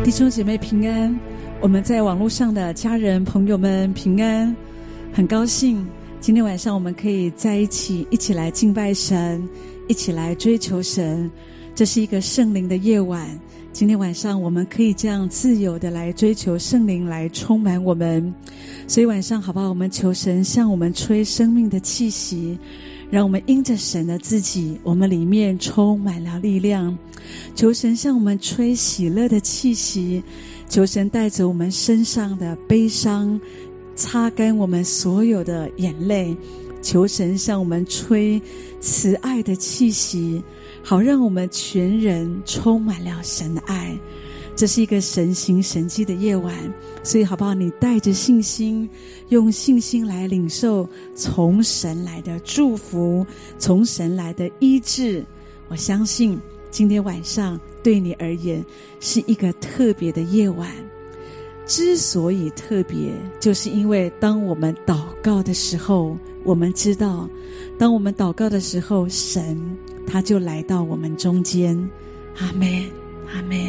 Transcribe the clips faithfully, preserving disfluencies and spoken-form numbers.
弟兄姐妹平安，我们在网络上的家人朋友们平安，很高兴今天晚上我们可以在一起一起来敬拜神，一起来追求神。这是一个圣灵的夜晚，今天晚上我们可以这样自由的来追求圣灵来充满我们。所以晚上好不好，我们求神向我们吹生命的气息，让我们因着神的自己，我们里面充满了力量。求神向我们吹喜乐的气息，求神带着我们身上的悲伤，擦干我们所有的眼泪。求神向我们吹慈爱的气息，好让我们全人充满了神的爱。这是一个神行神迹的夜晚，所以好不好，你带着信心，用信心来领受从神来的祝福，从神来的医治。我相信今天晚上对你而言是一个特别的夜晚。之所以特别，就是因为当我们祷告的时候，我们知道当我们祷告的时候，神他就来到我们中间。阿们，阿们。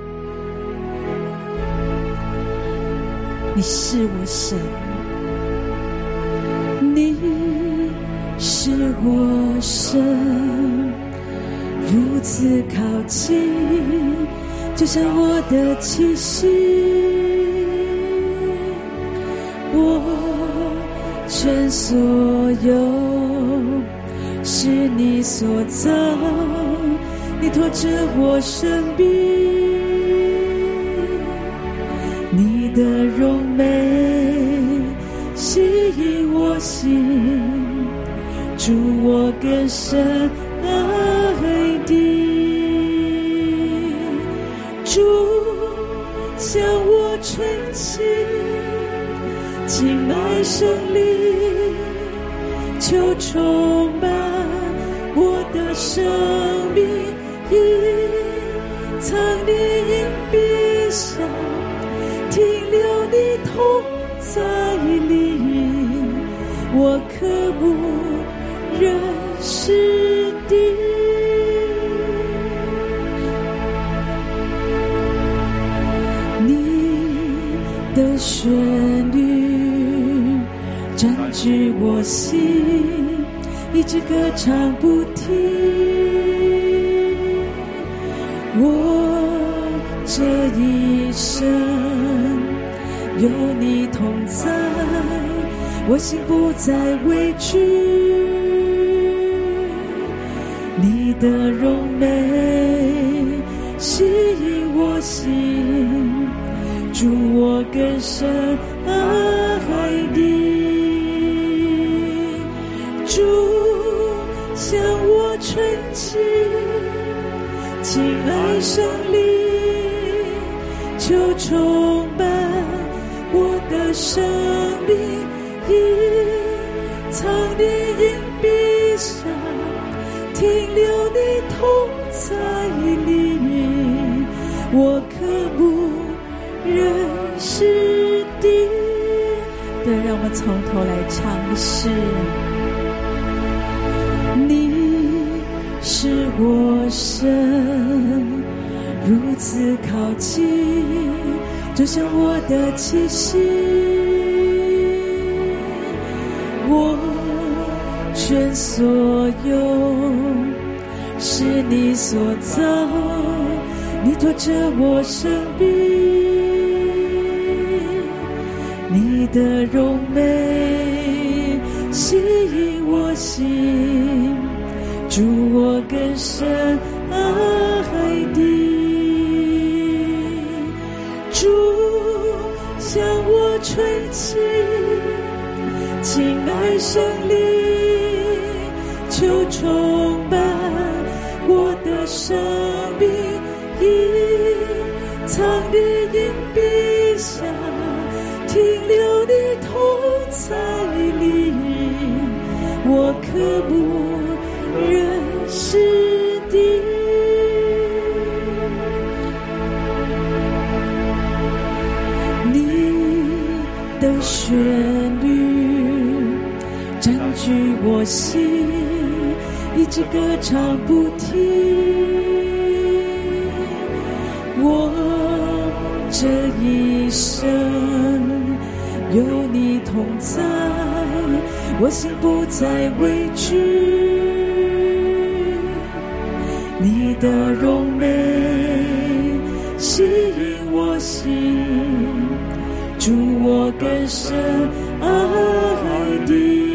你是我神，你是我神，如此靠近，就像我的气息。我全所有是你所造，你托着我生命，你的荣美吸引我心，主我更深爱你，主向我吹气，敬爱胜利，就充满我的生命，隐藏你隐蔽下，停留你同在里，我渴慕认识你。你的旋律占据我心，一直歌唱不停。我这一生有你同在，我心不再畏惧，你的荣美吸引我心，主我更深爱你，主向我吹气，敬爱胜利，就充满我的生命，隐藏你隐蔽下，停留你同在里，我渴慕认识你。对，让我们从头来唱诗。你是我神，如此靠近，就像我的气息。我全所有是你所造，你托着我生命，你的荣美吸引我心，主我更深爱你，主向我吹气，敬爱胜利，就充满我的生命，隐藏你隐蔽下，停留你同在里，我渴慕认识你。你的旋律占据我心，一直歌唱不停。我这一生有你同在，我心不再畏惧，你的荣美吸引我心，主我更深爱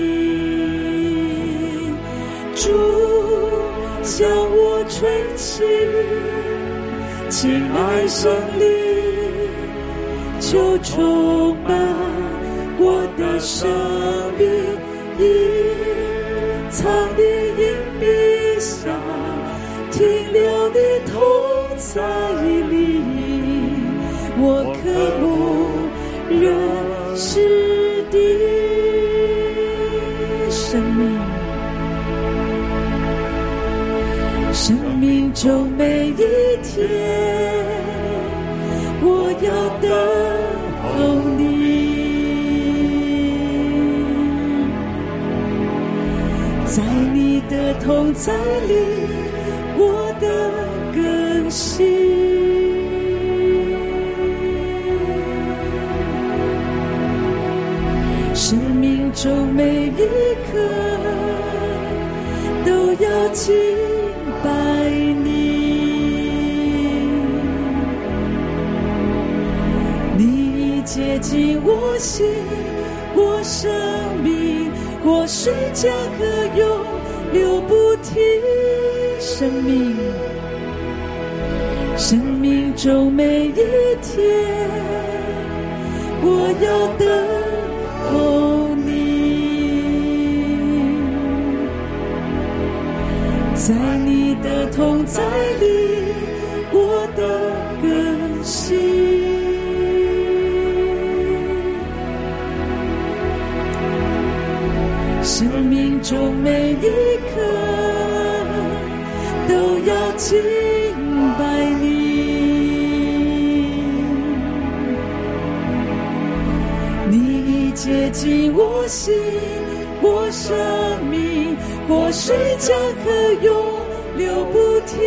你，主向我吹气，亲爱胜利就充满我的生命，隐藏你隐秘下，停留你同在里，我渴慕认识你生命，生命中每一天我要等候你，在你的同在里我的更新，生命中每一刻都要敬拜你，你接近我心，我生命活水江河永流不停，生命生命中每一天我要等候你，在你的同在里我的更新，生命中每一刻都要敬拜你，你接近我心，我生命活水江河永流不停，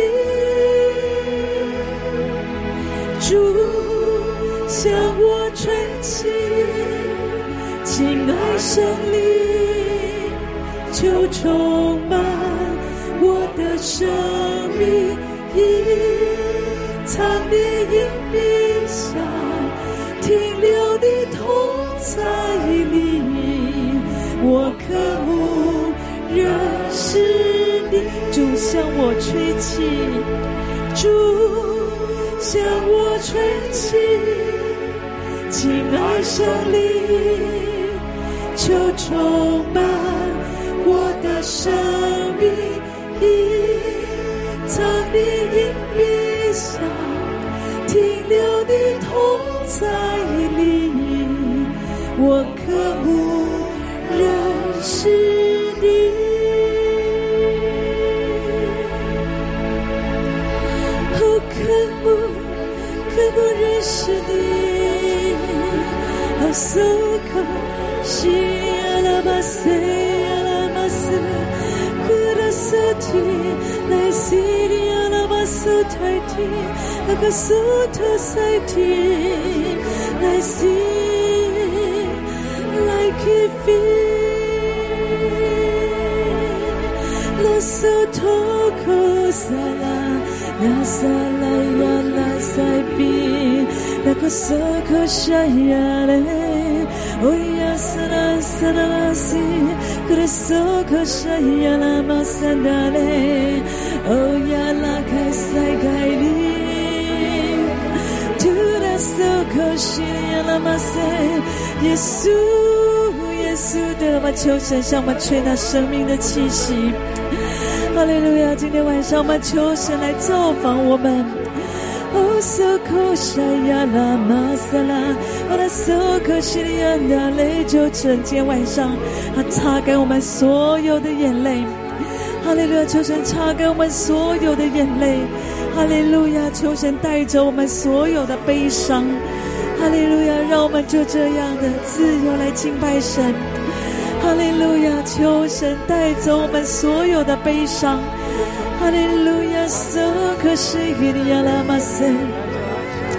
主向我吹气，亲爱胜利就充满我的生命，隐藏你隐秘下，停留你同在里，我渴慕认识你，主向我吹气，主向我吹气，亲爱胜利就充满我的生命，隐藏你隐秘下，停留你同在里，我渴慕认识你，哦，渴慕渴慕认识你，哦，苏克西阿拉巴塞阿拉巴塞库拉萨提来西里阿拉巴苏泰提阿卡苏特塞提来西来基菲拉苏托库萨拉拉萨拉亚拉塞比那个苏克沙亚嘞哦呀萨拉萨拉西克里苏克沙亚拉玛萨达嘞哦呀拉开塞盖里图拉苏克西亚拉玛塞耶稣耶稣的把求神向我们吹那生命的气息，哈利路亚！今天晚上我们求神来造访我们。哦，苏克沙亚拉玛萨拉，我的苏克西里安达雷就趁今天晚上，他擦干我们所有的眼泪。哈利路亚！求神擦干我们所有的眼泪。哈利路亚！求神带走我们所有的悲伤。哈利路亚！让我们就这样的自由来敬拜神。哈利路亚！求神带走我们所有的悲伤。哈利路亚！苏克西里亚拉玛塞。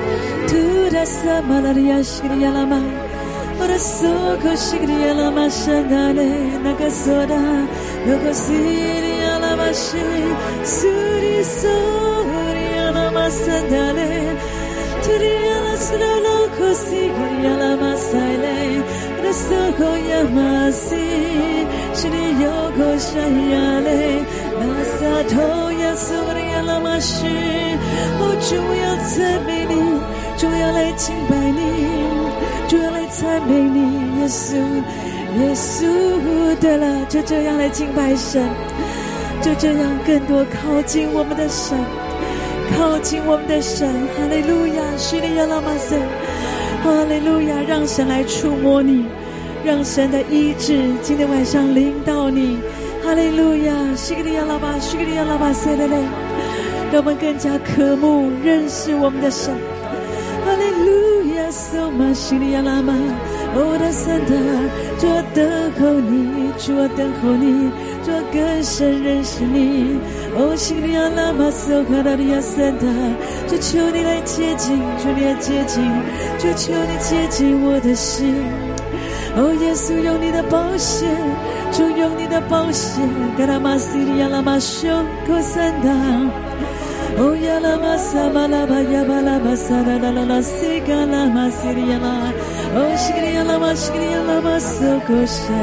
Tu da samalaria shiriyalama ora soko shiriyalama shandale nagasoda logo siriyalama shi suri soriyalama sandale turiyala sralo kosiriyalama sile soko yamasi shiriyoko shayale nasa toya suriyalama shi哦，主要赞美你，主要来敬拜你，主要来赞美你，耶稣，耶稣，对了，就这样来敬拜神，就这样更多靠近我们的神，靠近我们的神，哈利路亚，叙利亚拉玛塞，哈利路亚，让神来触摸你，让神的医治今天晚上临到你，哈利路亚，叙利亚拉巴，叙利亚拉巴塞勒勒。让我们更加渴慕认识我们的神。哈利路亚，索玛西利亚拉玛，我的神的，主啊等候你，主啊等候你，主啊更深认识你。哦，西利亚拉玛，索卡达利亚神的，就求你来接近，求你来接近，就求你接近我的心。哦，耶稣用你的宝血，主用你的宝血，嘎拉玛西利亚拉玛胸口三道。哦呀啦嘛萨巴拉巴呀巴拉巴萨啦啦啦啦西嘎啦嘛西里呀啦，哦西里呀啦嘛西里呀啦嘛索口谁？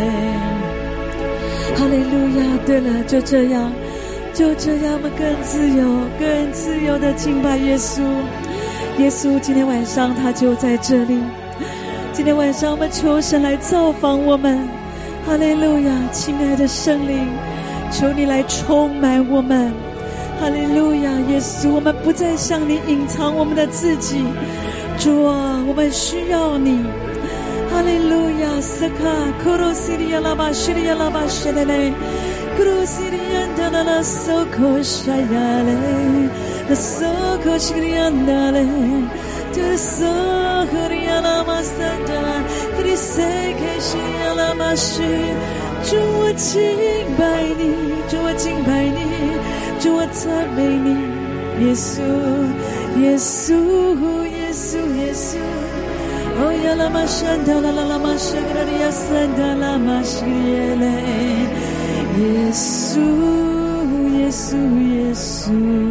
哈利路亚！对了，就这样，就这样，我们更自由、更自由的敬拜耶稣。耶稣今天晚上他就在这里。今天晚上我们求神来造访我们。哈利路亚！亲爱的圣灵，求你来充满我们。哈利路亚，耶稣，我们不再向你隐藏我们的自己，主啊，我们需要你。哈利路亚，斯卡库罗西利亚拉巴西利亚拉巴西勒勒，库罗西利亚达拉拉索科沙亚勒，那索科西利亚达勒，这索科利亚拉玛萨达，克里塞克西亚拉玛西，主我敬拜你，主我敬拜你。主我赞美你，耶稣，耶稣，耶稣，耶稣。哦呀啦嘛山达啦啦啦嘛山达啦呀山达啦嘛西耶嘞，耶稣，耶稣，耶稣。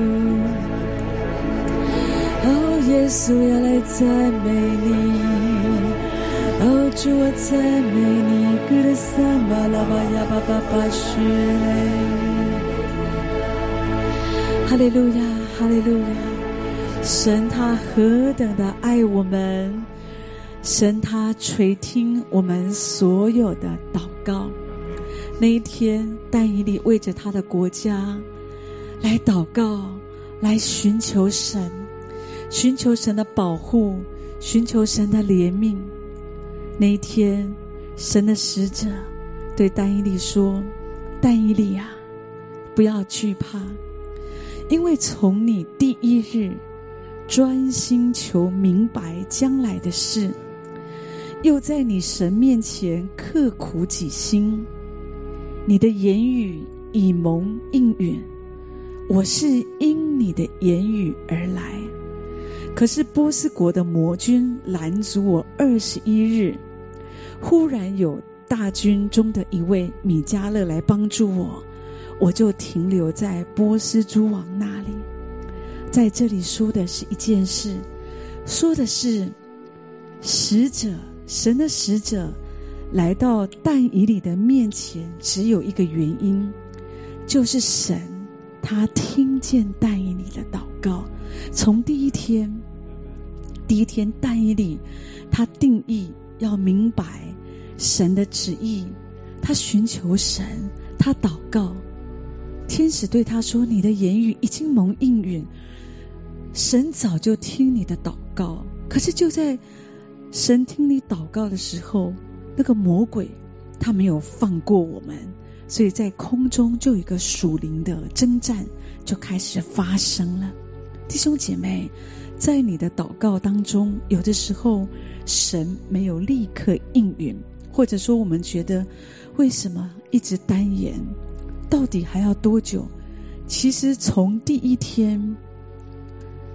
哦，耶稣要来赞美你，哦，主我赞美你，格勒萨巴拉巴呀巴巴巴西嘞。哈利路亚，哈利路亚！神他何等的爱我们，神他垂听我们所有的祷告。那一天，但以理为着他的国家来祷告，来寻求神，寻求神的保护，寻求神的怜悯。那一天，神的使者对但以理说：“但以理啊，不要惧怕。”因为从你第一日专心求明白将来的事，又在你神面前刻苦己心，你的言语已蒙应允，我是因你的言语而来。可是波斯国的魔军拦阻我二十一日，忽然有大军中的一位米迦勒来帮助我，我就停留在波斯诸王那里。在这里说的是一件事，说的是使者，神的使者来到但以理的面前，只有一个原因，就是神他听见但以理的祷告。从第一天第一天但以理他定义要明白神的旨意，他寻求神，他祷告，天使对他说：你的言语已经蒙应允，神早就听你的祷告。可是就在神听你祷告的时候，那个魔鬼他没有放过我们，所以在空中就有一个属灵的征战就开始发生了。弟兄姐妹，在你的祷告当中，有的时候神没有立刻应允，或者说我们觉得为什么一直单言，到底还要多久？其实从第一天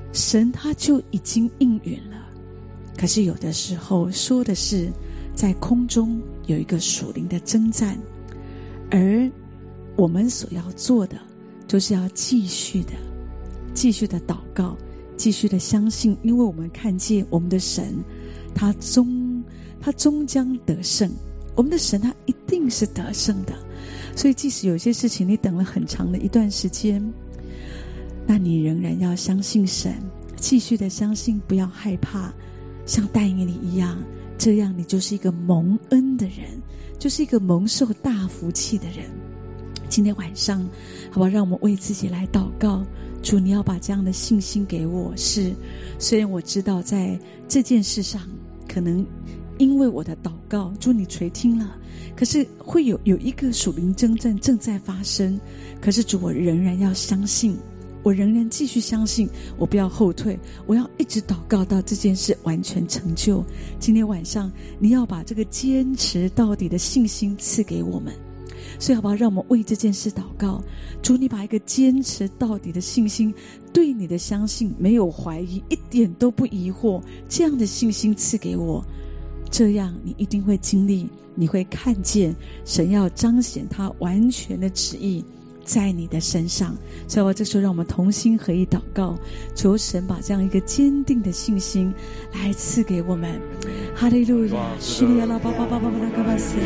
神他就已经应允了。可是有的时候说的是在空中有一个属灵的征战，而我们所要做的就是要继续的继续的祷告，继续的相信，因为我们看见我们的神他终他终将得胜，我们的神他一定是得胜的。所以即使有些事情你等了很长的一段时间，那你仍然要相信神，继续的相信，不要害怕，像但以理一样，这样你就是一个蒙恩的人，就是一个蒙受大福气的人。今天晚上好不好，让我们为自己来祷告，主你要把这样的信心给我，是虽然我知道在这件事上可能因为我的祷告主你垂听了，可是会有有一个属灵征战正在发生，可是主我仍然要相信，我仍然继续相信，我不要后退，我要一直祷告到这件事完全成就。今天晚上你要把这个坚持到底的信心赐给我们，所以好不好，让我们为这件事祷告，主你把一个坚持到底的信心，对你的相信没有怀疑，一点都不疑惑，这样的信心赐给我，这样你一定会经历，你会看见神要彰显他完全的旨意在你的身上。所以我这时候让我们同心合意祷告，求神把这样一个坚定的信心来赐给我们。哈利路亚，叙利亚拉巴巴巴巴巴拉嘎巴塞，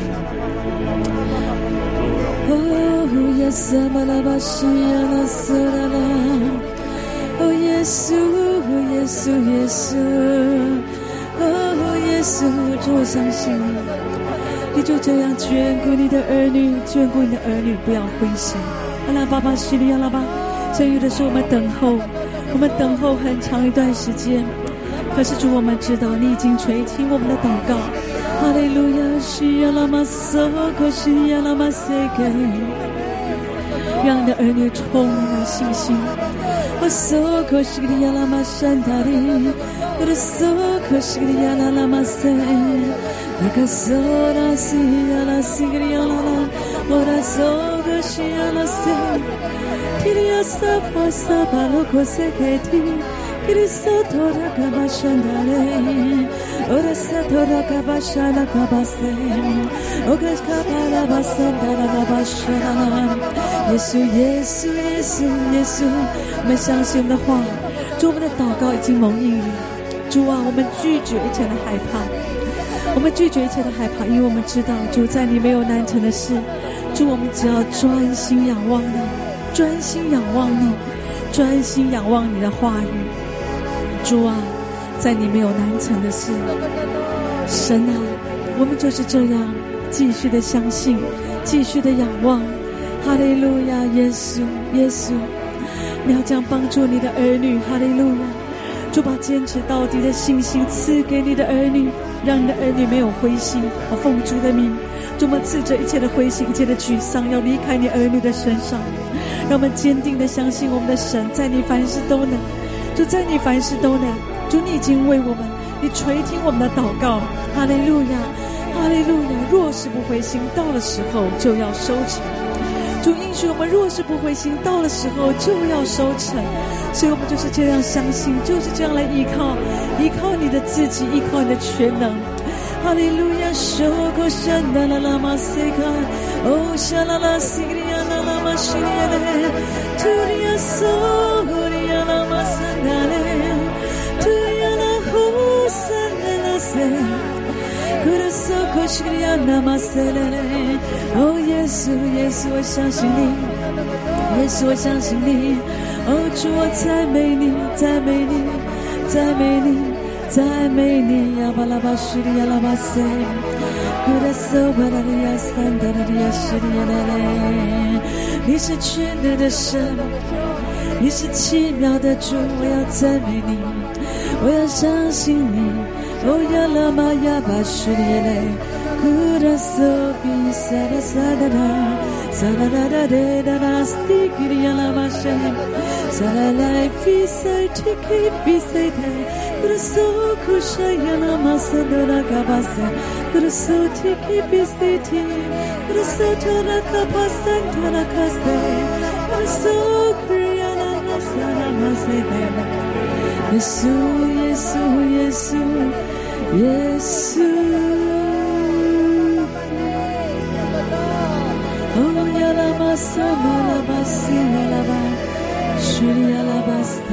哦耶稣巴拉巴西亚拉索拉拉，哦耶稣耶稣耶稣，哦耶稣，主我相信你，你就这样眷顾你的儿女，眷顾你的儿女，不要灰心。阿拉巴巴叙利亚拉巴，所以有的时候我们等候，我们等候很长一段时间，可是主我们知道你已经垂听我们的祷告。哈利路亚，叙亚拉玛索克叙亚拉玛塞给，让你的儿女充满信心。我索克叙亚拉玛山达里，我的索克叙亚拉拉玛塞，那个索拉西亚拉西格亚拉拉，我的索克叙亚拉塞，提里亚萨法萨巴罗克塞给提。Cristo rakabashandale, ora sato rakabashana kabase, ogas kabala basandala kabashana. 耶稣，耶稣，耶稣，耶稣，我们相信我们的话，主，我们的祷告已经蒙应允。主啊，我们拒绝一切的害怕，我们拒绝一切的害怕，因为我们知道主在你没有难成的事。主，我们只要专心仰望你，专心仰望你，专心仰望你的话语。主啊，在你没有难成的事。神啊，我们就是这样继续的相信，继续的仰望。哈利路亚，耶稣，耶稣，你要这样帮助你的儿女。哈利路亚，主把坚持到底的信心赐给你的儿女，让你的儿女没有灰心。我奉主的名，主，我们斥责一切的灰心，一切的沮丧要离开你儿女的身上，让我们坚定的相信我们的神在你凡事都能，主在你凡事都能，主你已经为我们，你垂听我们的祷告。哈利路亚，哈利路亚。若是不灰心，到了时候就要收成。主应许我们，若是不灰心，到了时候就要收成。所以我们就是这样相信，就是这样来依靠，依靠你的自己，依靠你的全能。哈利路亚，收口山达拉拉玛塞卡，哦沙拉拉西里亚拉拉玛西里亚勒，图里亚索里亚拉玛山达勒，图里亚拉呼山达拉塞，库拉索口西里亚拉玛塞勒勒，哦耶稣耶稣，我相信你，耶稣我相信你，哦主我赞美你，赞美你，赞美你。赞美你呀，巴拉巴西里亚拉巴塞，古达索巴拉里亚三达拉里亚西里亚拉勒，你是全能的神，你是奇妙的主，我要赞美你，我要相信你，哦呀拉玛呀巴西里亚勒，古达索比萨拉萨达拉，萨拉达达达达达斯蒂基里亚拉巴塞，萨拉来比赛提基比赛的。Cristo kushayana masandara kabasa Cristo tiki bisiti Cristo tara kapasantara kaste Cristo kriyana nasana masede 耶稣耶稣耶稣耶稣，哦呀啦巴萨玛拉巴西呀啦巴叙利亚拉巴斯。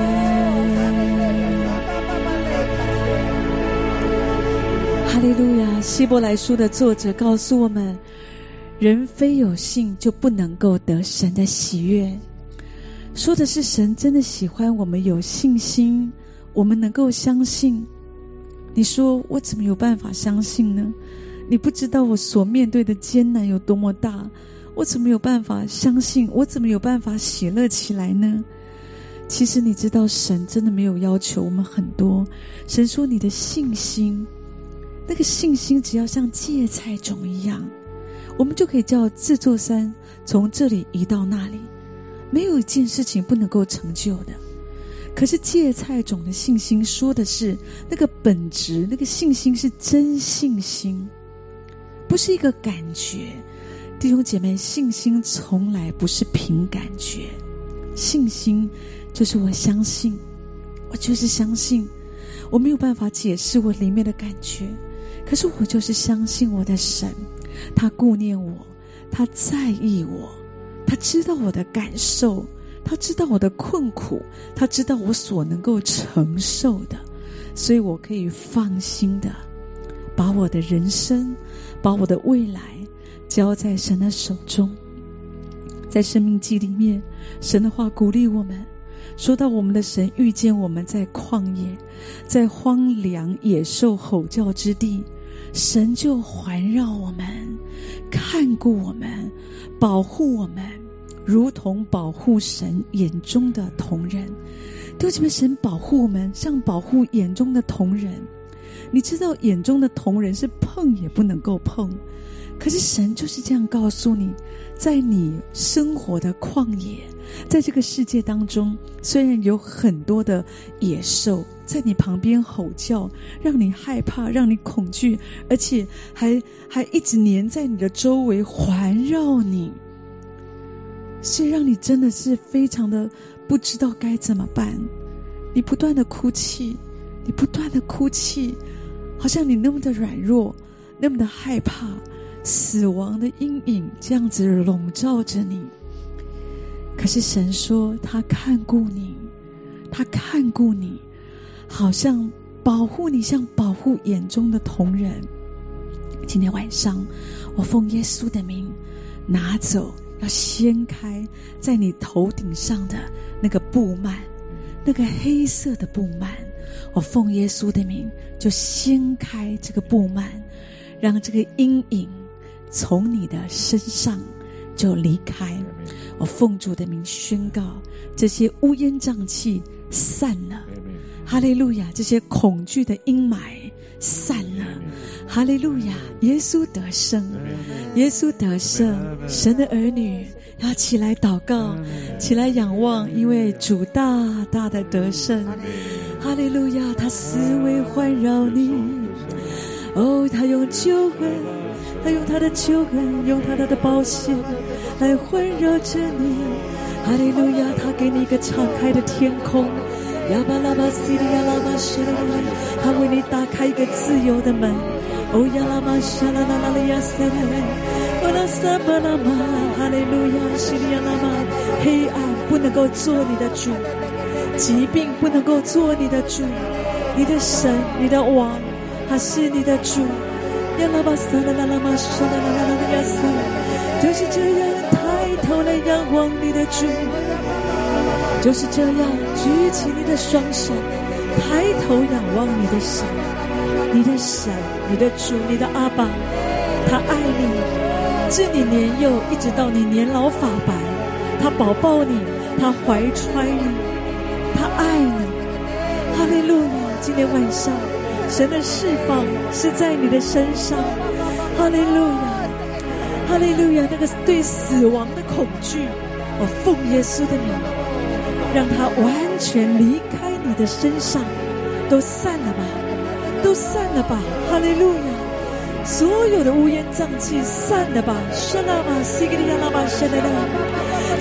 哈利路亚！希伯来书的作者告诉我们，人非有信就不能够得神的喜悦。说的是神真的喜欢我们有信心，我们能够相信。你说我怎么有办法相信呢？你不知道我所面对的艰难有多么大，我怎么有办法相信？我怎么有办法喜乐起来呢？其实你知道，神真的没有要求我们很多。神说你的信心，那个信心只要像芥菜种一样，我们就可以叫这座山从这里移到那里，没有一件事情不能够成就的。可是芥菜种的信心说的是那个本质，那个信心是真信心，不是一个感觉。弟兄姐妹，信心从来不是凭感觉，信心就是我相信，我就是相信，我没有办法解释我里面的感觉，可是我就是相信我的神，他顾念我，他在意我，他知道我的感受，他知道我的困苦，他知道我所能够承受的，所以我可以放心的把我的人生，把我的未来交在神的手中。在生命记里面，神的话鼓励我们，说到我们的神遇见我们在旷野，在荒凉野兽吼叫之地，神就环绕我们，看顾我们，保护我们，如同保护神眼中的瞳人。弟兄姐妹，神保护我们像保护眼中的瞳人。你知道眼中的瞳人是碰也不能够碰，可是神就是这样告诉你，在你生活的旷野，在这个世界当中，虽然有很多的野兽在你旁边吼叫，让你害怕，让你恐惧，而且还还一直黏在你的周围环绕你，所以让你真的是非常的不知道该怎么办。你不断的哭泣，你不断的哭泣，好像你那么的软弱，那么的害怕，死亡的阴影这样子笼罩着你。可是神说他看顾你，他看顾你，好像保护你，像保护眼中的瞳人。今天晚上我奉耶稣的名拿走，要掀开在你头顶上的那个布幔，那个黑色的布幔，我奉耶稣的名就掀开这个布幔，让这个阴影从你的身上就离开。我奉主的名宣告，这些乌烟瘴气散了，哈利路亚！这些恐惧的阴霾散了，哈利路亚！耶稣得胜，耶稣得胜。神的儿女要起来祷告，起来仰望，因为主大大的得胜，哈利路亚！他思维环绕你，哦，他用救恩，他用他的救恩，用他的宝血来环绕着你，哈利路亚！他给你一个敞开的天空，亚巴拉巴西利亚拉巴沙拉拉，他为你打开一个自由的门，哦亚拉巴沙拉拉拉亚塞拉拉，我拉萨巴拉玛，哈利路亚西利亚拉玛，黑暗不能够做你的主，疾病不能够做你的主，你的神，你的王，他是你的主。亚拉巴萨拉拉拉玛沙拉拉拉拉亚塞，就是这样抬头来仰望你的主，就是这样举起你的双手，抬头仰望你的神，你的神，你的主，你的阿爸，他爱你，自你年幼一直到你年老发白，他保抱你，他怀揣你，他爱你。哈利路亚！今天晚上神的释放是在你的身上，哈利路亚，哈利路亚！那个对死亡的恐惧，我奉耶稣的名，让它完全离开你的身上，都散了吧，都散了吧，哈利路亚！所有的乌烟瘴气散了吧，沙拉玛西格利亚拉巴沙拉拉，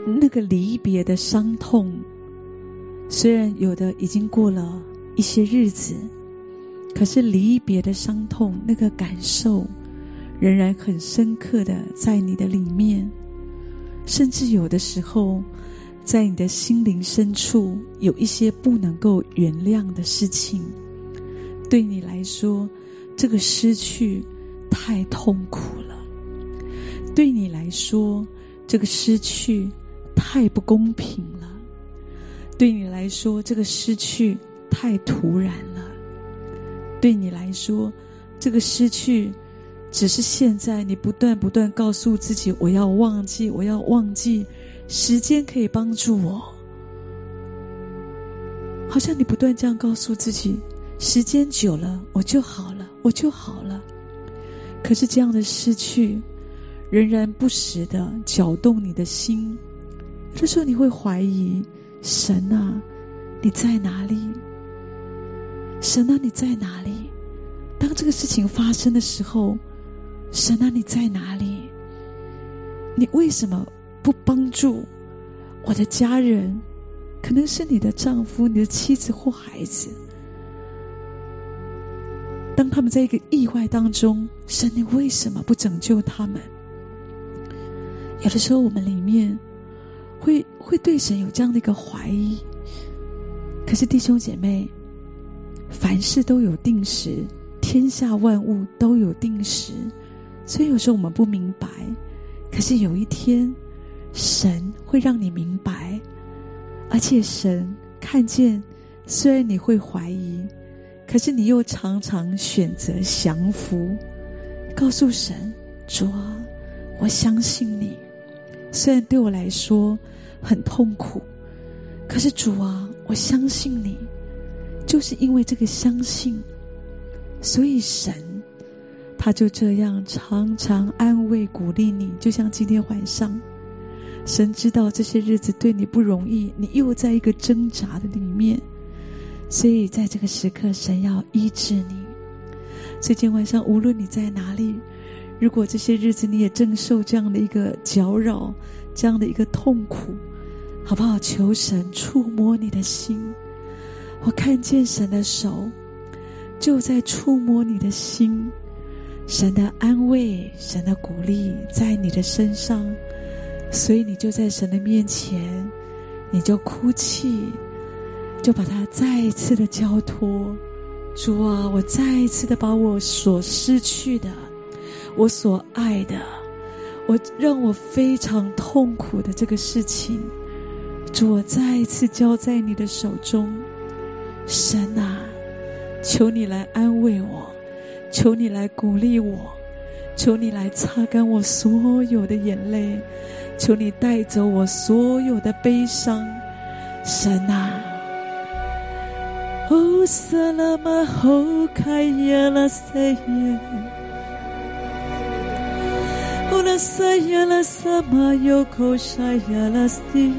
那个离别的伤痛，虽然有的已经过了一些日子，可是离别的伤痛那个感受仍然很深刻的在你的里面，甚至有的时候在你的心灵深处有一些不能够原谅的事情，对你来说这个失去太痛苦了，对你来说这个失去太不公平了，对你来说这个失去太突然了，对你来说这个失去只是现在你不断不断告诉自己我要忘记我要忘记，时间可以帮助我，好像你不断这样告诉自己，时间久了我就好了我就好了，可是这样的失去仍然不时的搅动你的心，这时候你会怀疑，神啊你在哪里？神啊你在哪里？当这个事情发生的时候，神啊你在哪里？你为什么不帮助我的家人？可能是你的丈夫你的妻子或孩子，当他们在一个意外当中，神你为什么不拯救他们？有的时候我们里面会会对神有这样的一个怀疑，可是弟兄姐妹，凡事都有定时，天下万物都有定时，所以有时候我们不明白，可是有一天神会让你明白，而且神看见，虽然你会怀疑，可是你又常常选择降服，告诉神，主啊我相信你，虽然对我来说很痛苦，可是主啊我相信你，就是因为这个相信，所以神他就这样常常安慰鼓励你，就像今天晚上神知道这些日子对你不容易，你又在一个挣扎的里面，所以在这个时刻神要医治你。所以今天晚上无论你在哪里，如果这些日子你也正受这样的一个搅扰，这样的一个痛苦，好不好？求神触摸你的心，我看见神的手就在触摸你的心，神的安慰神的鼓励在你的身上，所以你就在神的面前，你就哭泣，就把它再一次的交托，主啊我再一次的把我所失去的，我所爱的，我让我非常痛苦的这个事情，主我再一次交在你的手中。神啊求你来安慰我，求你来鼓励我，求你来擦干我所有的眼泪，求你带走我所有的悲伤。神啊哦萨拉玛吼开耶拉塞耶哦拉塞耶拉萨玛尤口沙耶拉西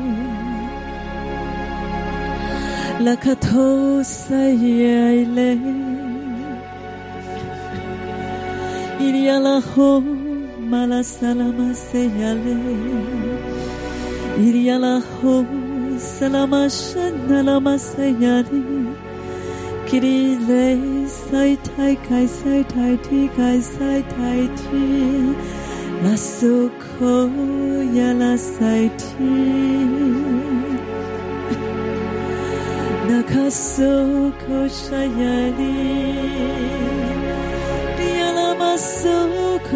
拉卡头塞耶勒伊利亚拉吼马拉萨拉玛塞耶勒伊利亚拉吼萨拉玛神那拉玛塞耶勒基里雷塞泰开塞泰提开塞泰提拉苏口呀拉塞提那卡苏口沙呀里里呀拉玛苏口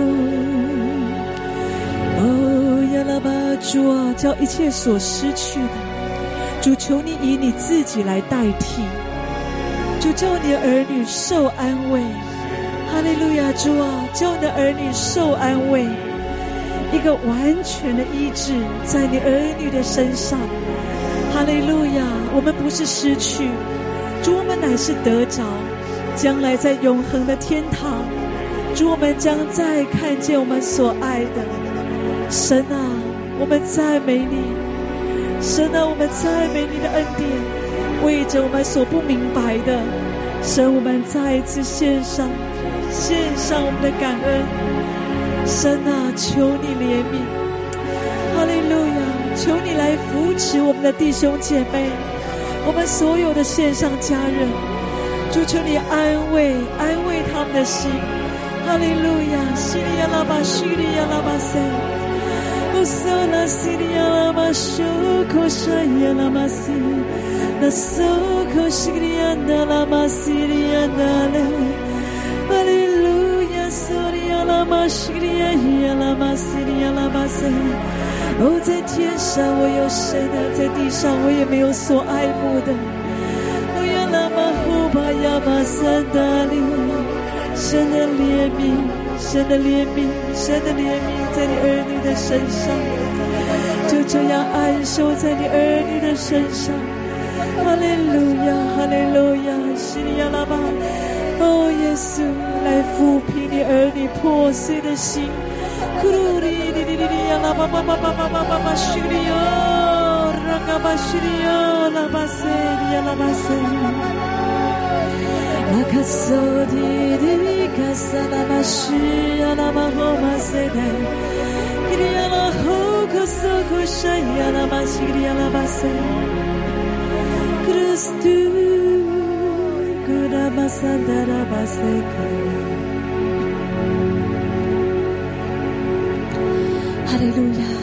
哦呀拉巴主啊，叫一切所失去的，主求你以你自己来代替，主叫你的儿女受安慰，哈利路亚，主啊，叫你的儿女受安慰，一个完全的医治在你儿女的身上，哈利路亚，我们不是失去，主我们乃是得着，将来在永恒的天堂，主我们将再看见我们所爱的，神啊，我们赞美你，神啊，我们赞美你的恩典，为着我们所不明白的，神我们再一次献上献上我们的感恩，神啊，求你怜悯，哈利路亚， 求你来扶持我们的弟兄姐妹，我们所有的线上家人，主求你安慰安慰他们的心。哈利路亚，西利亚拉巴西利亚拉巴塞，乌索拉西利亚拉巴修科沙亚拉巴西，那索科西利亚那拉巴西利亚那勒，哈利路亚，索利亚拉巴西利亚亚拉巴西利亚拉巴塞。哦，在天上我有神的，在地上我也没有所爱慕的。哦呀拉巴呼巴呀巴三达利，神的怜悯，神的怜悯，神的怜悯在你儿女的身上，就这样安守在你儿女的身上。哈利路亚，哈利路亚，西利亚拉巴。哦，耶稣来抚平你儿女破碎的心。库鲁里里里里呀拉巴巴巴巴巴巴巴巴西里哟，拉嘎巴西里哟，拉巴塞里呀拉巴塞。拉卡索迪迪卡萨拉巴西呀拉巴后马塞代，伊里呀拉后卡索库山呀拉巴西里呀拉巴塞。Kristu Kudama Sandara Baseka。 哈利路亚。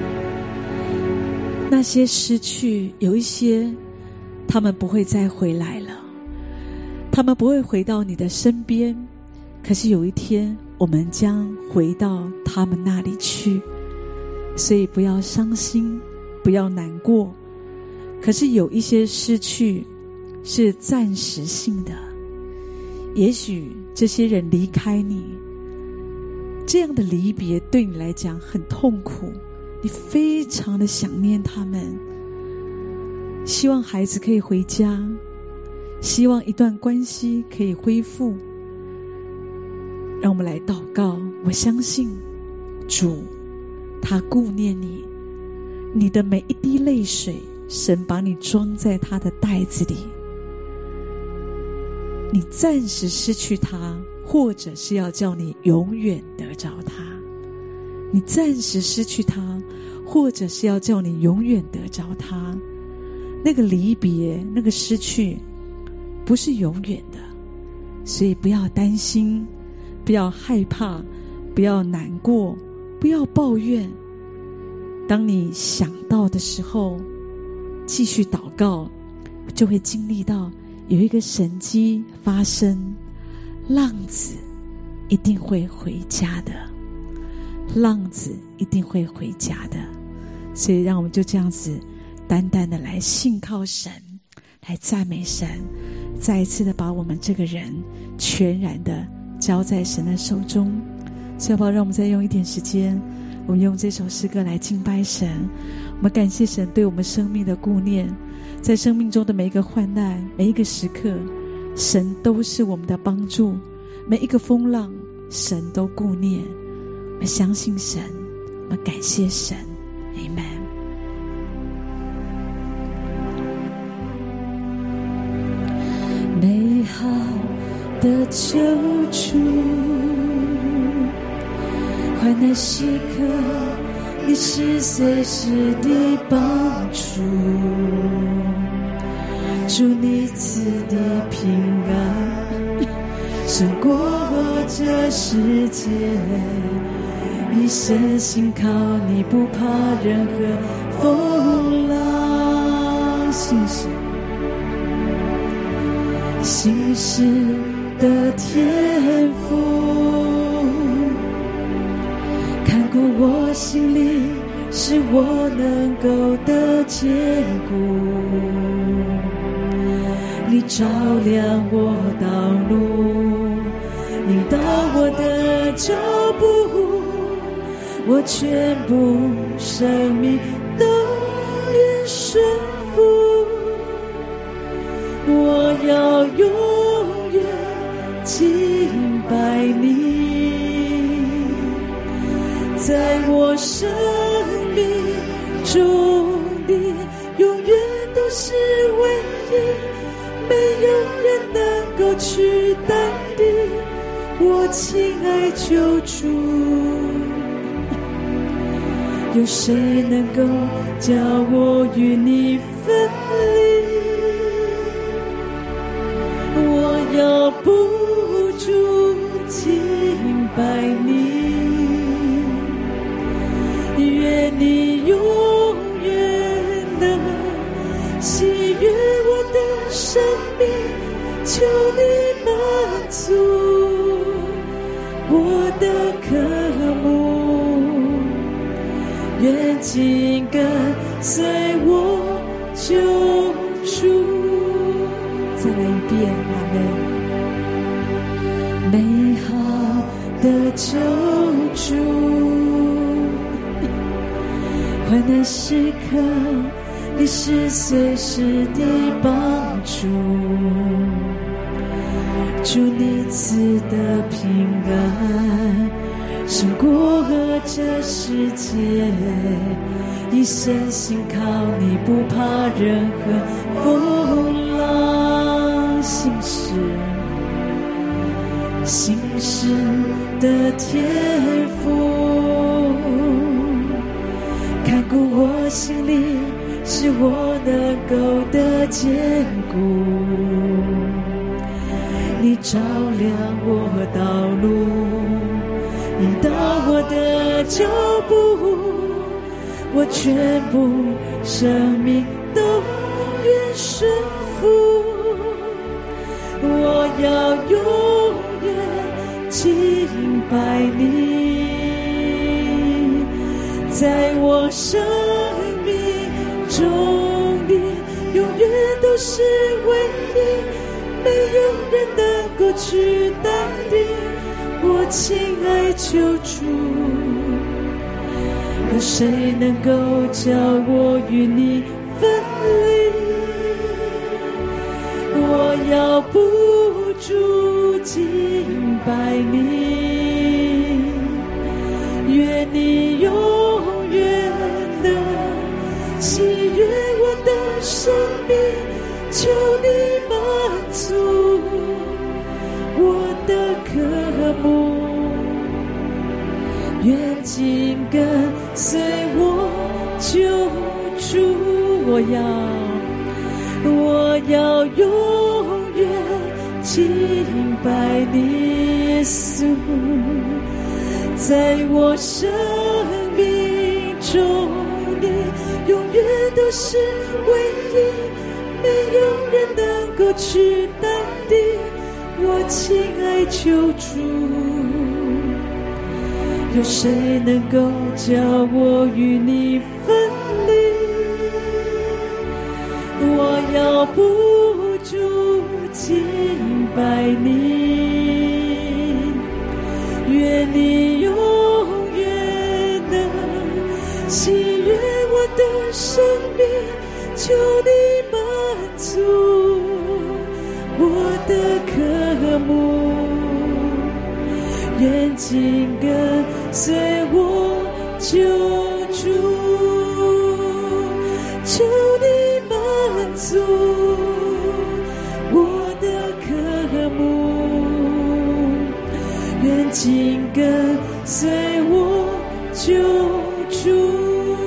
那些失去，有一些他们不会再回来了，他们不会回到你的身边，可是有一天我们将回到他们那里去，所以不要伤心，不要难过。可是有一些失去是暂时性的，也许这些人离开你，这样的离别对你来讲很痛苦，你非常的想念他们，希望孩子可以回家，希望一段关系可以恢复。让我们来祷告，我相信主他顾念你，你的每一滴泪水神把你装在他的袋子里。你暂时失去他，或者是要叫你永远得着他。你暂时失去他，或者是要叫你永远得着他。那个离别，那个失去不是永远的，所以不要担心，不要害怕，不要难过，不要抱怨。当你想到的时候，继续祷告，就会经历到有一个神迹发生，浪子一定会回家的，浪子一定会回家的。所以让我们就这样子单单的来信靠神，来赞美神，再一次的把我们这个人全然的交在神的手中。所以要不要让我们再用一点时间，我们用这首诗歌来敬拜神，我们感谢神对我们生命的顾念，在生命中的每一个患难，每一个时刻，神都是我们的帮助，每一个风浪神都顾念。我们相信神，我们感谢神。 Amen。 美好的救主，患难时刻你是随时的帮助，祝你赐的平安胜过这世界，一生信靠你，不怕任何风浪。信实信实的天父，看过我心里，使我能够得坚固。你照亮我道路，引导我的脚步，我全部生命都愿顺服。我要永远敬拜你，在我生命中你永远都是唯一，没有人能够取代你，我亲爱救主。 有谁能够叫我与你分离？我要不住敬拜你，愿你永远能喜悦我的生命，求你满足我的渴慕，愿紧跟随我救主。再来一遍，阿们。美好的救主，患难时刻你是随时的帮助，主你赐的平安胜过这世界，一生信靠你，不怕任何风浪。信实信实的天父，看顾我心里，使我能够得坚固。你照亮我道路，引导我的脚步，我全部生命都愿顺服。我要永远敬拜你，在我生命中你永远都是唯一，没有人能够取代你，我亲爱救主。有谁能够叫我与你分离？我要不住敬拜你，愿你永远能喜悦我的生命，求你满足我的渴慕，愿紧跟随我救主。我要我要永远敬拜你，耶稣，在我生命中你永远都是唯一，没有人能够取代你，我亲爱救主。有谁能够叫我与你分离？我要不住敬拜你，愿你永远能喜悦我的生命，求你满足我的渴慕，愿紧跟随我救主，求你满足我的渴慕，愿紧跟随我救主。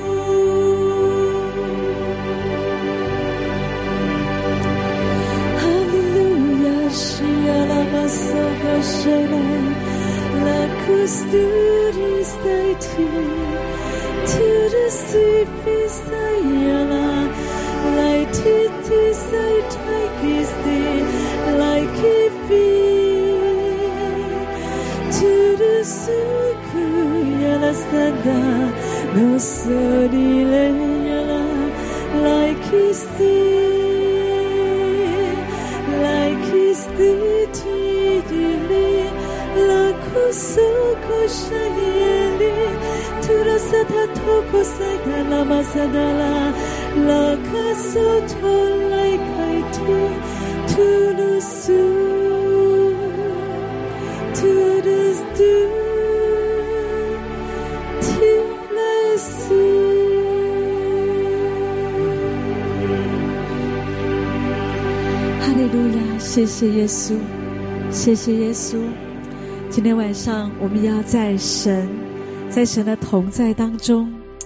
哈利路亚，西亚拉玛萨哈舍拉拉库斯图里塞提图的西菲塞亚拉来提提塞泰基斯蒂来基菲图的苏库亚拉萨达罗索里雷亚拉来基斯蒂来基斯蒂提里拉库苏库沙耶里图拉萨塔托库塞达拉玛萨达拉拉卡索托来开提图鲁苏图鲁苏提来西。哈利路亚，谢谢耶稣，谢谢耶稣。今天晚上我们要在神在神的同在当中，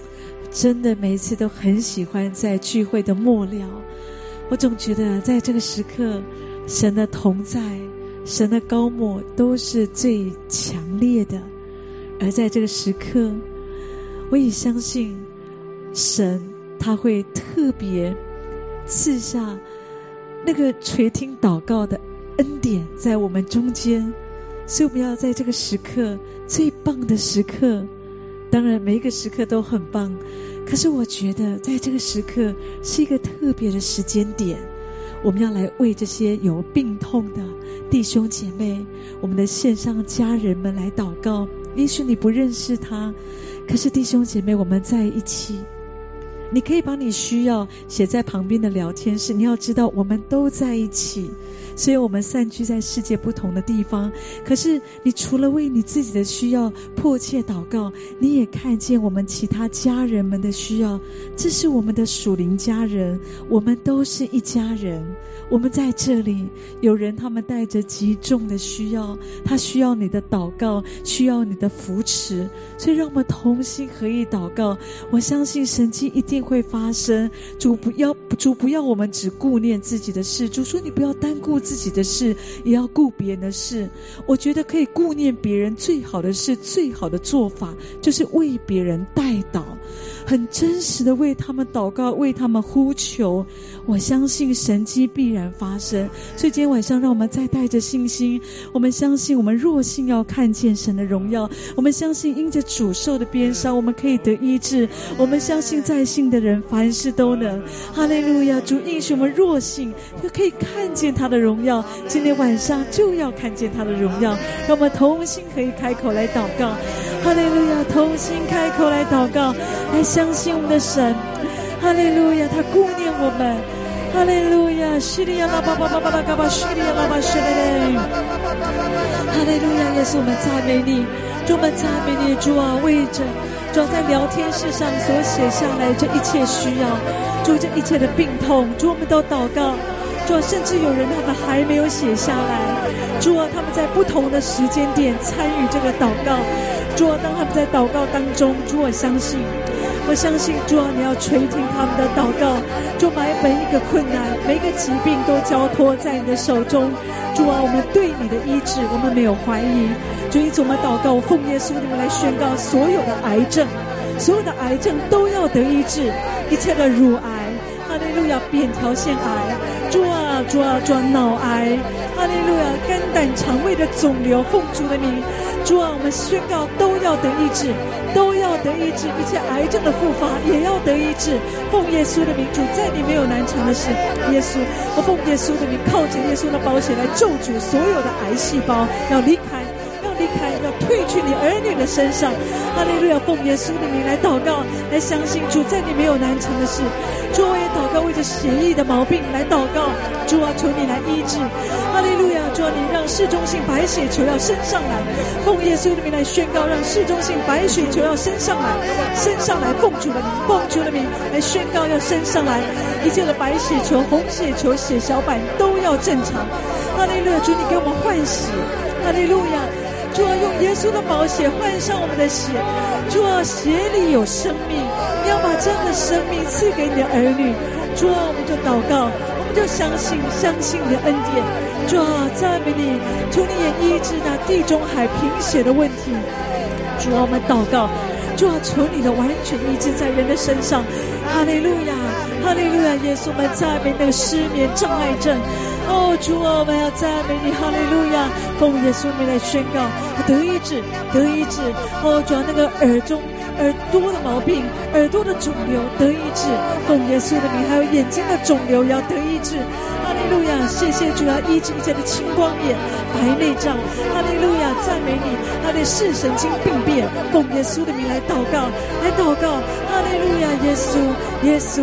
真的每一次都很喜欢在聚会的末了，我总觉得在这个时刻，神的同在，神的高抹都是最强烈的。而在这个时刻，我也相信神他会特别赐下那个垂听祷告的恩典在我们中间。所以我们要在这个时刻，最棒的时刻，当然每一个时刻都很棒，可是我觉得在这个时刻是一个特别的时间点，我们要来为这些有病痛的弟兄姐妹，我们的线上家人们来祷告。也许你不认识他，可是弟兄姐妹我们在一起，你可以把你需要写在旁边的聊天室，你要知道我们都在一起。所以我们散居在世界不同的地方，可是你除了为你自己的需要迫切祷告，你也看见我们其他家人们的需要。这是我们的属灵家人，我们都是一家人。我们在这里，有人他们带着极重的需要，他需要你的祷告，需要你的扶持，所以让我们同心合意祷告。我相信神迹一定会发生。主不要主不要我们只顾念自己的事，主说你不要单顾自己的事，也要顾别人的事。我觉得可以顾念别人最好的事，最好的做法就是为别人代祷，很真实的为他们祷告，为他们呼求。我相信神迹必然发生。所以今天晚上让我们再带着信心，我们相信我们若信要看见神的荣耀，我们相信因着主受的鞭伤我们可以得医治，我们相信在信的人凡事都能。哈利路亚！主应许我们若信就可以看见他的荣耀，今天晚上就要看见他的荣耀。让我们同心可以开口来祷告。哈利路亚！同心开口来祷告，来相信我们的神。哈利路亚！他顾念我们。哈利路亚！叙利亚拉巴巴巴巴巴巴巴叙利亚拉巴叙利亚。哈利路亚！耶稣，我们赞美你，主，我们赞美你，主啊，为着主在聊天室上所写下来这一切需要，主这一切的病痛，主我们都祷告。主啊，甚至有人他们还没有写下来，主啊，他们在不同的时间点参与这个祷告。主啊，当他们在祷告当中，主我相信我相信主啊，你要垂听他们的祷告。主，把每一个困难每一个疾病都交托在你的手中。主啊，我们对你的医治我们没有怀疑。主，因此我们祷告，我奉耶稣你们来宣告，所有的癌症所有的癌症都要得医治，一切的乳癌，哈利路亚，扁桃腺癌，主啊主啊主啊，脑癌，哈利路亚，肝胆肠胃的肿瘤，奉主的名，主啊，我们宣告都要得医治，都要得医治，一切癌症的复发也要得医治。奉耶稣的名，主，在你没有难成的事。耶稣，我奉耶稣的名，靠着耶稣的宝血来咒诅所有的癌细胞要离开，要离开，要退去你儿女的身上。哈利路亚！奉耶稣的名来祷告，来相信主，在你没有难成的事。主，我也祷告为着血液的毛病来祷告，主啊，求你来医治。哈利路亚！主啊，你让市中性白血球要升上来，奉耶稣的名来宣告，让市中性白血球要升上来，升上来，奉主的名，奉主的名来宣告要升上来，一切的白血球、红血球、血小板都要正常。哈利路亚！主，你给我们换血。哈利路亚！主啊，用耶稣的宝血换上我们的血。主啊，血里有生命，你要把这样的生命赐给你的儿女。主啊，我们就祷告，我们就相信相信你的恩典。主啊，赞美你，求你也医治那地中海贫血的问题。主啊，我们祷告，主啊，求你的完全医治在人的身上。哈利路亚，哈利路亚！耶稣，我们赞美那个失眠障碍症。哦，主啊，我们要赞美你，哈利路亚！奉耶稣名来宣告得医治，得医治。哦，主啊，那个耳中耳朵的毛病，耳朵的肿瘤得医治，奉耶稣的名。还有眼睛的肿瘤也要得医治。哈利路亚！谢谢主啊，医治一切的青光眼、白内障。哈利路亚！赞美你，他的视神经病变，奉耶稣的名来祷告，来祷告。哈利路亚！耶稣，耶稣，在你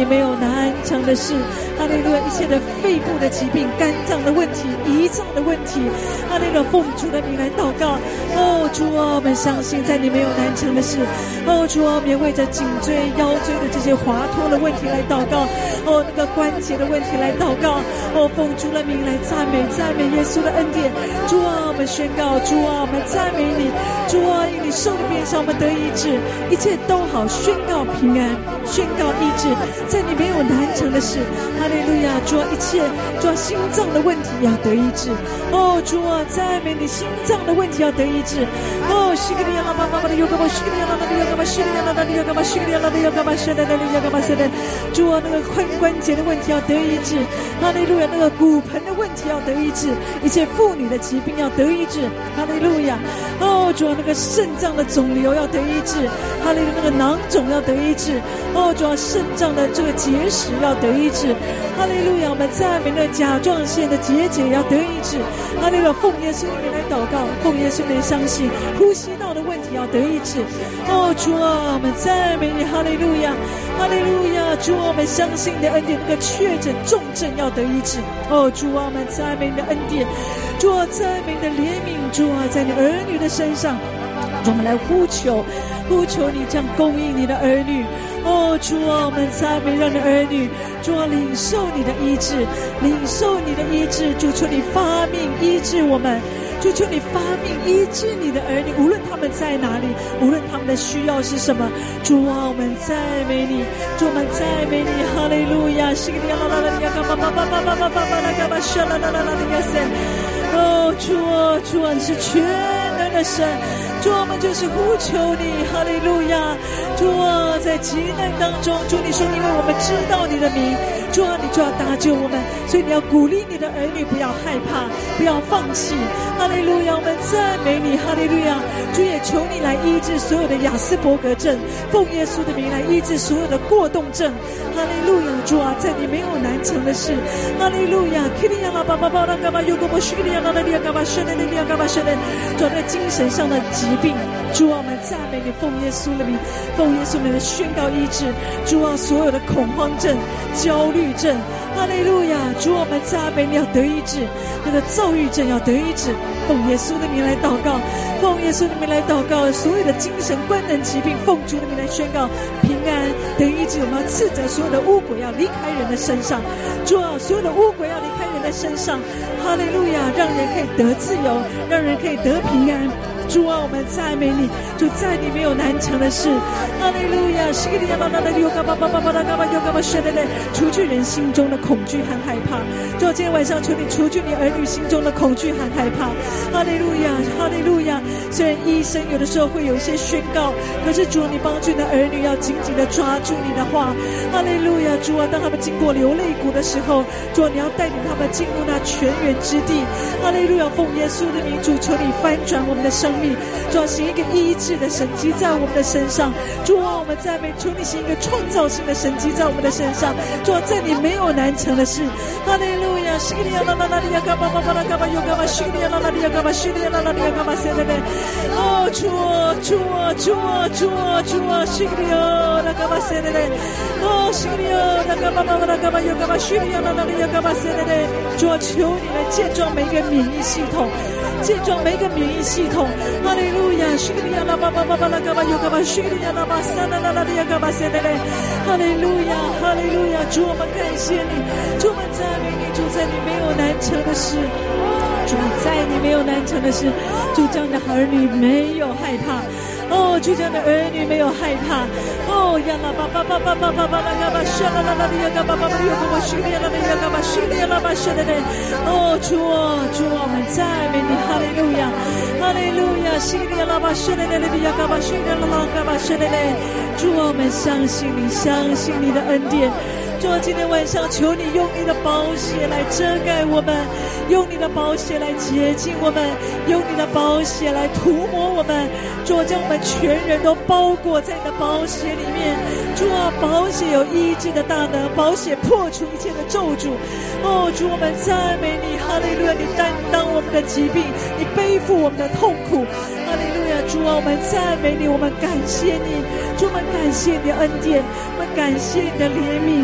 没有难成的事。哈利路亚，一切的肺部的疾病、肝脏的问题、胰脏的问题，哈利路亚，奉主的名来祷告。哦，主啊，我们相信在你没有难成的事。哦，主啊，我们也为着颈椎、腰椎的这些滑脱的问题来祷告。哦，那个关节的问题来祷告。哦，奉主的名来赞美赞美耶稣的恩典。主啊，我们宣告，主啊，我们赞美你。主啊，因你受的鞭伤，我们得医治，一切都好，宣告平安，宣告医治，在你没有难成的事。哈利路亚，主啊，一切主啊，心脏的问题要得医治。哦，主啊，赞美你，心脏的问题要得医治。哦，西格利亚拉巴巴巴的尤格巴，西格利亚拉巴的尤格巴，西格利亚拉巴的尤格巴，西格利亚拉的尤格巴，现在的尤格巴现在，主啊，那个髋关节的问题要得医治。哈利路亚，那个骨盆的问题要得医治，一切妇女的疾病要得医治。哈利路亚，哦，主啊，那个肾脏的肿瘤要得医治。哈利路亚，那个囊肿要得医治。哦，主啊，肾脏的这个结石要得医治。哈利路亚，我们赞美那甲状腺的结节要得医治。哈利路亚，奉耶稣名来祷告，奉耶稣名相信，呼吸道的问题要得医治。哦，主啊，我们赞美你，哈利路亚，哈利路亚，主啊，我们相信你的恩典，那个确诊重症要得医治。哦，主啊，我们赞美你的恩典，主啊，赞美你的怜悯，主啊，在你儿女的身上，我们来呼求，呼求你将供应你的儿女。哦，主啊，我们赞美让你儿女，主啊，领受你的医治，领受你的医治。主，求你发命医治我们，主，求你发命医治你的儿女，无论他们在哪里，无论他们的需要是什么。主啊，我们赞美你，主，我们赞美你，哈利路亚，西格利亚拉拉拉利亚嘎巴巴巴巴巴巴巴巴拉嘎巴沙拉拉拉拉利亚塞。哦，主啊，主啊，你是全能的神，主啊，我们就是呼求你，哈利路亚。主啊，在急难当中，主你说因为我们知道你的名，主啊，你就要搭救我们，所以你要鼓励你的儿女不要害怕，不要放弃。哈利路亚，我们赞美你，哈利路亚。主也求你来医治所有的亚斯伯格症，奉耶稣的名来医治所有的过动症。哈利路亚，主啊，在你没有难成的事。哈利路亚，基利亚拉巴巴巴拉嘎巴尤格巴西利亚拉拉利亚嘎巴舍利利亚嘎巴舍利，主啊，在精神上的疾病，主啊，我们赞美你，奉耶稣的名，奉耶稣名的宣告医治。主啊，所有的恐慌症、焦虑症，哈利路亚，主啊，我们赞美你要得医治，那个躁郁症要得医治，奉耶稣的名来祷告，奉耶稣的名来祷告，所有的精神官能疾病，奉主的名来宣告平安得医治。我们要斥责所有的污鬼要离开人的身上，主啊，所有的污鬼要离开人的身上，哈利路亚，让人可以得自由，让人可以得平安。主啊，我们赞美你，主，在你没有难成的事。哈利路亚，西格利亚拉拉拉利亚嘎巴巴巴巴拉嘎巴尤嘎巴舍利利，除去人心中的恐惧和害怕。主啊，今天晚上求你除去你儿女心中的恐惧和害怕。哈利路亚，哈利路亚。虽然医生有的时候会有一些宣告，可是主，你帮助你的儿女要紧紧的抓住你的话。哈利路亚，主啊，当他们经过流泪谷的时候，主啊，你要带领他们进入那泉源之地。哈利路亚，奉耶稣的名，主，求你翻转我们的生命，主啊，行一个医治的神迹在我们的身上。主啊，我们赞美，求你行一个创造性的神迹在我们的身上。主啊，在你没有难成的事。哈利路亚，西格利亚拉拉拉利亚嘎巴巴巴拉嘎巴尤嘎巴西格利亚拉拉利亚嘎巴西格利亚拉拉利亚嘎巴塞勒勒。哦，主啊，主啊，主啊，主啊，主啊，西格利亚拉嘎巴塞勒勒。哦，西格利亚拉嘎巴巴巴拉嘎巴尤嘎巴西格利亚拉拉利亚嘎巴塞勒勒。主啊，求你来健壮每一个免疫系统，健壮每一个免疫系统。哈利路亚，西格利亚拉巴巴巴巴拉嘎巴尤嘎巴西格利亚拉巴萨拉拉拉利亚嘎巴塞勒勒。哈利路亚，哈利路亚，主，我们感谢你，主，我们赞美你，主，在你没有难成的事，主，在你没有难成的事，主，这样的儿女没有害怕。哦，主，这样的儿女没有害怕。哦，呀啦巴巴巴巴巴巴巴拉嘎巴沙啦啦啦利亚嘎巴巴巴利亚嘎巴西格利亚拉利亚嘎巴西格利亚拉巴舍勒勒。哦，主啊，主啊，我们赞美你，哈利路亚，哈利路亚，西格利亚拉巴舍勒勒利亚嘎巴西格利亚拉拉嘎巴舍勒勒。主啊，我们相信你，相信你的恩典。主啊，今天晚上求你用你的宝血来遮盖我们，用你的宝血来洁净我们，用你的宝血来涂抹我们。主啊，将我们全人都包裹在你的宝血里面。主啊，宝血有医治的大能，宝血破除一切的咒诅。哦，主，我们赞美你，哈利路亚，你担当我们的疾病，你背负我们的痛苦。哈利路亚，主啊，我们赞美你，我们感谢你，主，我们感谢你的恩典，我们感谢你的怜悯。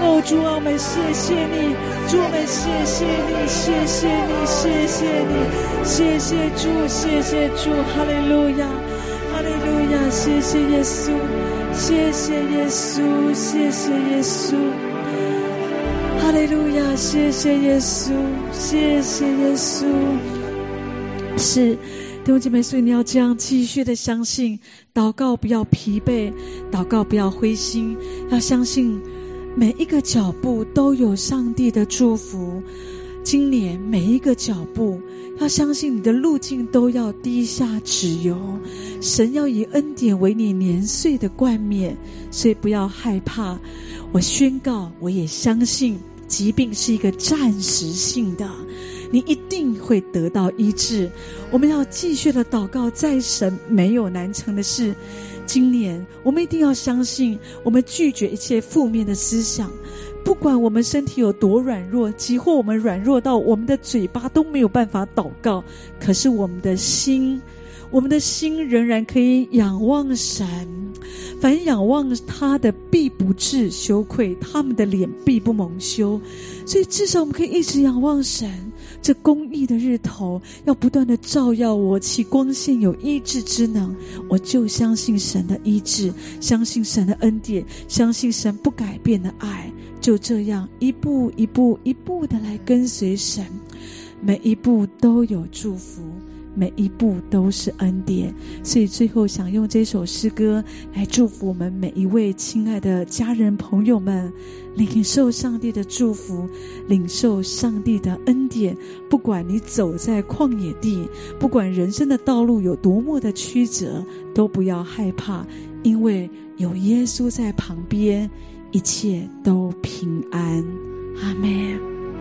哦，主啊，我们谢谢你，主，我们谢谢你，谢谢你，谢谢你，谢谢主，谢谢主，哈利路亚，哈利路亚，谢谢耶稣，谢谢耶稣，谢谢耶稣，哈利路亚，谢谢耶稣，谢谢耶稣。是弟兄姐妹，所以你要这样继续的相信，祷告不要疲惫，祷告不要灰心，要相信每一个脚步都有上帝的祝福。今年每一个脚步，要相信你的路径都要滴下脂油，神要以恩典为你年岁的冠冕，所以不要害怕。我宣告，我也相信疾病是一个暂时性的，你一定会得到医治。我们要继续的祷告，在神没有难成的事。今年我们一定要相信，我们拒绝一切负面的思想，不管我们身体有多软弱，即或我们软弱到我们的嘴巴都没有办法祷告，可是我们的心我们的心仍然可以仰望神。凡仰望他的必不致羞愧，他们的脸必不蒙羞。所以至少我们可以一直仰望神，这公义的日头要不断的照耀我，其光线有医治之能。我就相信神的医治，相信神的恩典，相信神不改变的爱，就这样一步一步一步的来跟随神，每一步都有祝福，每一步都是恩典。所以最后想用这首诗歌来祝福我们每一位亲爱的家人朋友们，领受上帝的祝福，领受上帝的恩典。不管你走在旷野地，不管人生的道路有多么的曲折，都不要害怕，因为有耶稣在旁边，一切都平安。阿们。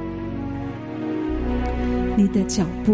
你的脚步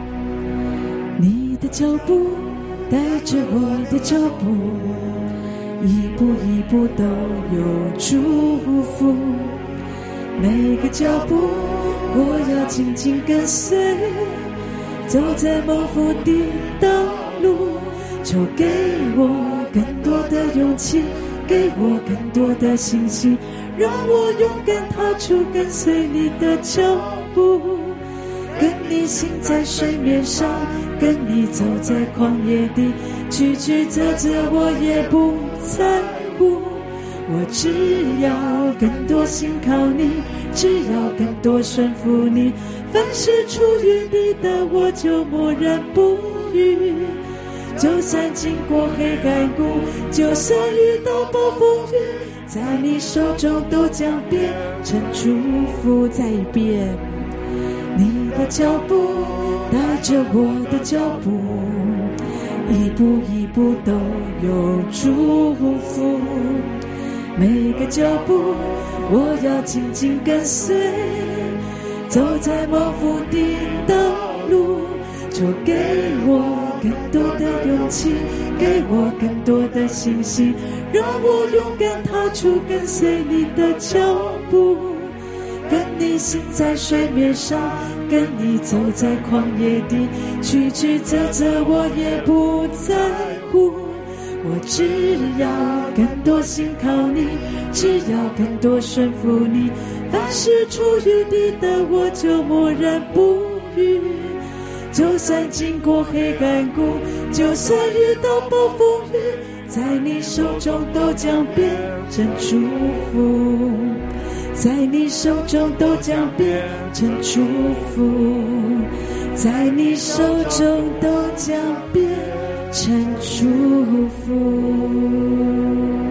你的脚步带着我的脚步，一步一步都有祝福。每个脚步我要紧紧跟随，走在蒙福的道路，就给我更多的勇气，给我更多的信心，让我勇敢踏出跟随你的脚步。跟你行在水面上，跟你走在旷野地，曲曲折折我也不在乎。我只要更多信靠你，只要更多顺服你，凡是出于你的我就默然不语。就算经过黑暗谷，就算遇到暴风雨，在你手中都将变成祝福。再一遍，你的脚步带着我的脚步，一步一步都有祝福。每个脚步我要紧紧跟随，走在蒙福的道路，就给我更多的勇气，给我更多的信心，让我勇敢踏出跟随你的脚步。跟你行在水面上，跟你走在旷野地，曲曲折折我也不在乎。我只要更多信靠你，只要更多顺服你，凡是出于你的我就默然不语。就算经过黑暗谷，就算遇到暴风雨，在你手中都将变成祝福，在你手中都将变成祝福，在你手中都将变成祝福。